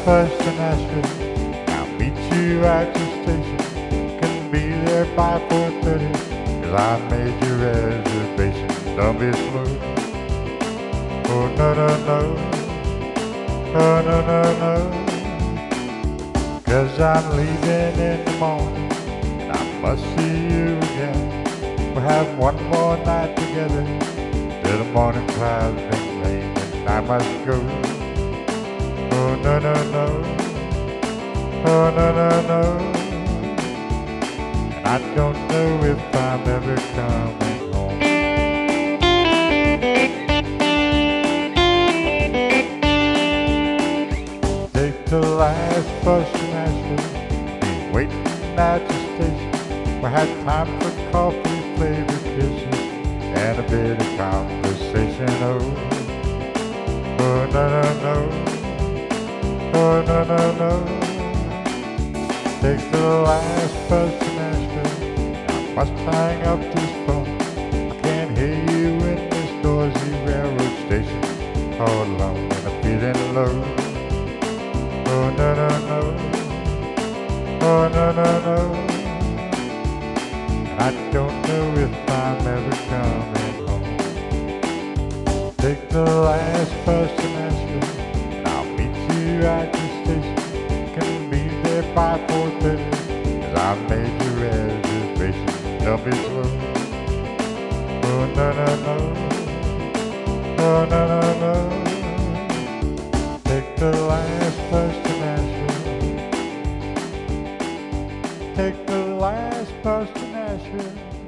first to Nashville. I'll meet you at the station. Can be there by 4:30, 'cause I made your reservation. Don't be slow. Oh, no, no, no. Oh, no, no, no. 'Cause I'm leaving in the morning, and I must see you again. We'll have one more night together, till the morning clouds bring rain, and I must go. Oh, no, no, no. Oh, no, no, no. And I don't know if I'm ever coming home. Take the last bus to Nashville. Be waiting at the station. We had time for coffee, flavored kisses, and a bit of conversation. Oh, oh, no, no, no. Oh, no, no, no. Take the last bus to Nashville. I must hang up this phone. I can't hear you in this noisy railroad station. All alone and I'm feeling low. Oh, no, no, no. Oh, no, no, no. I don't know if I'm ever coming home. Take the last bus to Nashville. I'll meet you at the station. Can be there by 4:30, 'cause I made your reservation. Don't be slow. Oh, no, no, no. Oh, no, no, no. Take the last bus to Nashville. Take the last bus to Nashville.